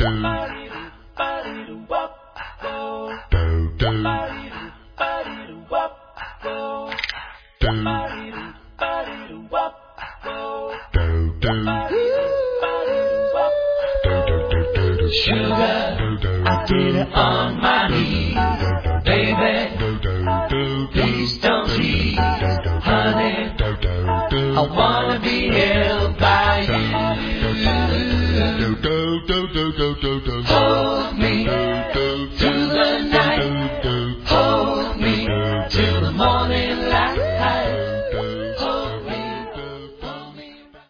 Sugar, I did it on my knees. Baby, please don't leave. Honey, I wanna be held by you. Hold me.